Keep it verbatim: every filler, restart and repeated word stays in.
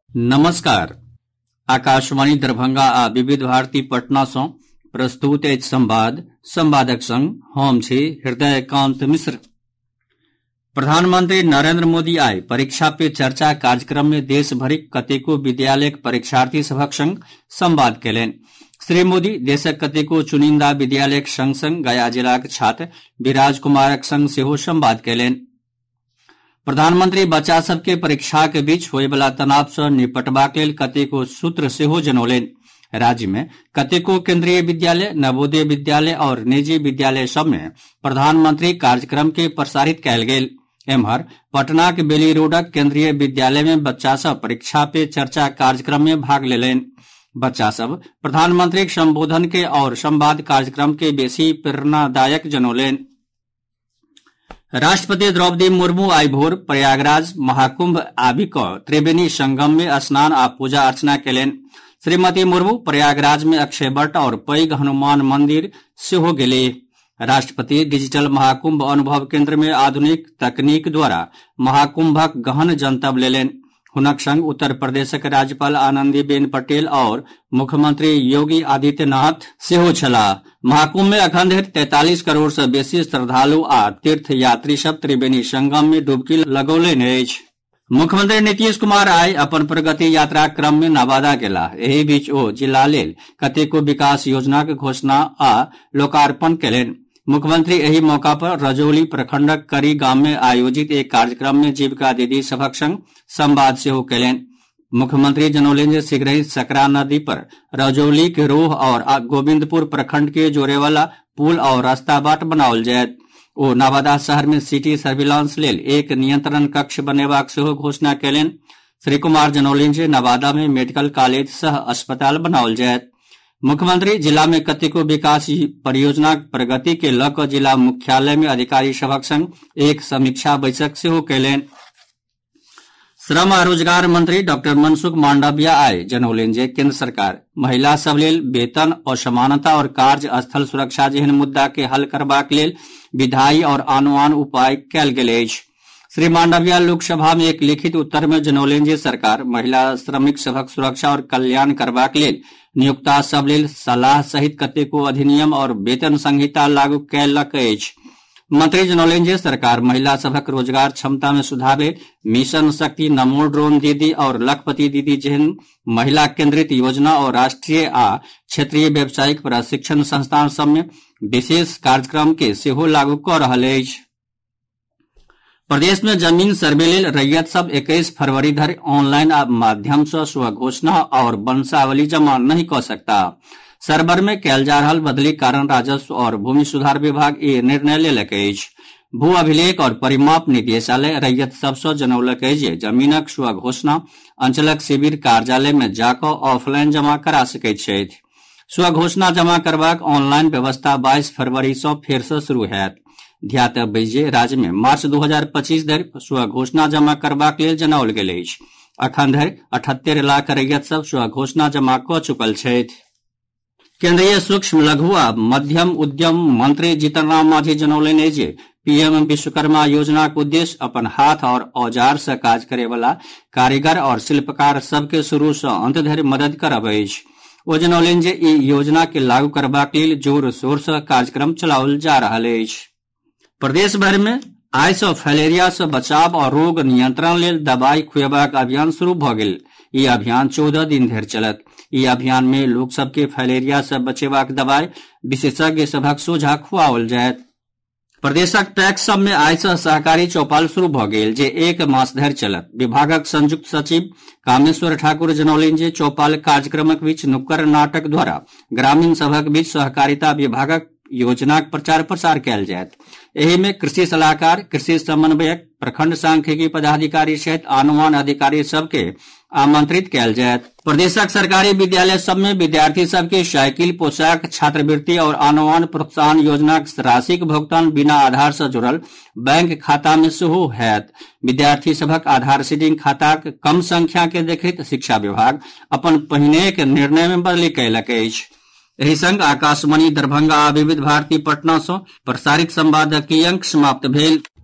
नमस्कार। आकाशवाणी दरभंगा आ विविध भारती पटना सँ प्रस्तुत अछि संवाद। संवादक संग हम छी हृदयकांत मिश्र। प्रधानमंत्री नरेंद्र मोदी आइ परीक्षा पे चर्चा कार्यक्रम में देश भरिक कतेको विद्यालयक परीक्षार्थी सभक संग संवाद कयलनि। श्री मोदी देशक कतेको चुनिंदा विद्यालयक संग संग गया जिलाक छात्र विराज कुमारक संग सेहो संवाद कयलनि। प्रधानमंत्री बच्चा सभ के परीक्षाक बीच होयवला तनाव सँ निपटबाक लेल कतेको सूत्र सेहो जनौलनि। राज्य में कतेको केंद्रीय विद्यालय, नवोदय विद्यालय और निजी विद्यालय सभ में प्रधानमंत्री कार्यक्रम के प्रसारित कयल गेल। एम्हर पटनाक बेली रोडक केंद्रीय विद्यालय में बच्चा सभ परीक्षा पे चर्चा कार्यक्रम में भाग लेलनि। बच्चा सभ प्रधानमंत्रीक संबोधन के और संवाद कार्यक्रम के बेसी प्रेरणादायक जनौलनि। राष्ट्रपति द्रौपदी मुर्मू आइ भोर प्रयागराज महाकुंभ आबि कऽ त्रिवेणी संगम में स्नान आ पूजा अर्चना कयलनि। श्रीमती मुर्मू प्रयागराज में अक्षयवट और पैघ हनुमान मंदिर सेहो गेलीह। राष्ट्रपति डिजिटल महाकुंभ अनुभव केंद्र में आधुनिक तकनीक द्वारा महाकुंभक गहन जनतब लेलनि। हुनक संग उत्तर प्रदेशक राज्यपाल आनंदीबेन पटेल और मुख्यमंत्री योगी आदित्यनाथ सेहो छलाह। महाकुंभ में अखन धरि तैंतालीस करोड़ सँ बेसी श्रद्धालु आ तीर्थ यात्री सभ त्रिवेणी संगम में डुबकी लगौलनि अछि। मुख्यमंत्री नीतीश कुमार आइ अपन प्रगति यात्रा क्रम में नवादा गेलाह। एहि बीच ओ जिला लेल कतेको विकास योजनाक घोषणा आ लोकार्पण कयलनि। मुख्यमंत्री एहि मौका पर रजौली प्रखंडक करी गाम में आयोजित एक कार्यक्रम में जीविका दीदी सभक संग संवाद सेहो कयलनि। मुख्यमंत्री जनौलनि जे शीघ्रहि सकरा नदी पर रजौली के रोह और गोविंदपुर प्रखंड के जोड़े वाला पुल और रास्ता बाट बनाओल जायत। ओ नवादा शहर में सिटी सर्विलांस लेल एक नियंत्रण कक्ष बनेबाक सेहो घोषणा कयलनि। श्री कुमार जनौलनि जे नवादा में मेडिकल कॉलेज सह अस्पताल बनाओल जायत। मुख्यमंत्री जिला में कतेको विकास परियोजनाक प्रगति के लऽ कऽ जिला मुख्यालय में अधिकारी सभक संग एक समीक्षा बैसक सेहो कयलनि। श्रम आ रोजगार मंत्री डॉक्टर मनसुख मांडविया आइ जनौलनि जे केंद्र सरकार महिला सभ लेल वेतन असमानता और कार्य स्थल सुरक्षा जेहन मुद्दा के हल करबाक लेल विधायी और आनो आन उपाय कयल गेल अछि। श्री मांडविया लोकसभा में एक लिखित उत्तर में जनौलनि जे सरकार महिला श्रमिक सभक सुरक्षा और कल्याण करबाक लेल नियोक्ता सभ लेल सलाह सहित कतेको अधिनियम और वेतन संहिता लागू कयलक अछि। मंत्री जनौलनि जे सरकार महिला सभक रोजगार क्षमता में सुधार लेल मिशन शक्ति, नमो ड्रोन दीदी और लखपति दीदी जेहन महिला केंद्रित योजना और राष्ट्रीय आ क्षेत्रीय व्यावसायिक प्रशिक्षण संस्थान सभ में विशेष कार्यक्रम के सेहो लागू कऽ रहल अछि। प्रदेश में जमीन सर्वे लेल रैयत सब इक्कीस फरवरी धरि ऑनलाइन माध्यम सँ स्वघोषणा और वंशावली जमा नहीं कऽ सकता। सर्वर में कयल जा रहल बदली कारण राजस्व और भूमि सुधार विभाग ई निर्णय लेलक अछि। भू अभिलेख और परिमाप निदेशालय रैयत सभ सँ जनौलक अछि जे जमीनक स्वघोषणा अंचलक शिविर कार्यालय में जा कऽ ऑफलाइन जमा करा सकैत छथि। स्वघोषणा जमा करबाक ऑनलाइन व्यवस्था बाईस फरवरी सँ फेर सँ शुरू होयत। ध्यातव्य अछि जे राज्य में मार्च दू हजार पच्चीस धरि स्वघोषणा जमा करबाक लेल जनाओल गेल अछि। अखन धरि अठहत्तर लाख रैयत सभ स्वघोषणा जमा कऽ चुकल छथि। केंद्रीय सूक्ष्म लघु आ मध्यम उद्यम मंत्री जीतन राम मांझी जनौलनि अछि जे पीएम विश्वकर्मा योजनाक उद्देश्य अपन हाथ और औजार सँ काज करे वाला कारीगर और शिल्पकार सभ के शुरू सँ अंत धरि मदद करब अछि। ओ जनौलनि जे ई योजना के लागू करबाक लेल जोर शोर सँ कार्यक्रम चलाओल जा रहल अछि। प्रदेश भरि में आइ सँ फाइलेरिया सँ बचाव और रोग नियंत्रण लेल दवाई खुएबाक अभियान शुरू भऽ गेल। ई अभियान चौदह दिन धरि चलत। ई अभियान में लोक सभ के फाइलेरिया सँ बचेबाक दवाई विशेषज्ञ सभक सोझा खुआओल जायत। प्रदेशक पैक्स सभ में आइ सँ सहकारी चौपाल शुरू भऽ गेल जे एक मास धरि चलत। विभागक संयुक्त सचिव कामेश्वर ठाकुर जनौलनि जे चौपाल कार्यक्रमक बीच नुक्कड़ नाटक द्वारा ग्रामीण सभक बीच सहकारिता विभागक योजनाक प्रचार प्रसार कयल जायत। एहि में कृषि सलाहकार, कृषि समन्वयक, प्रखंड सांख्यिकी पदाधिकारी सहित आनो आन अधिकारी सभ के आमंत्रित कयल जायत। प्रदेशक सरकारी विद्यालय सब में विद्यार्थी सब के साइकिल, पोशाक, छात्रवृत्ति और आनो आन प्रोत्साहन योजनाक राशिक भुगतान बिना आधार सँ जुड़ल बैंक खाता में सेहो होयत। विद्यार्थी सभक आधार सीडिंग खाताक कम संख्या के देखैत शिक्षा विभाग अपन पहिनेक निर्णय में बदली कयलक अछि। एहि संग आकाशवाणी दरभंगा आ विविध भारती पटना सँ प्रसारित संवादक ई अंक समाप्त भेल।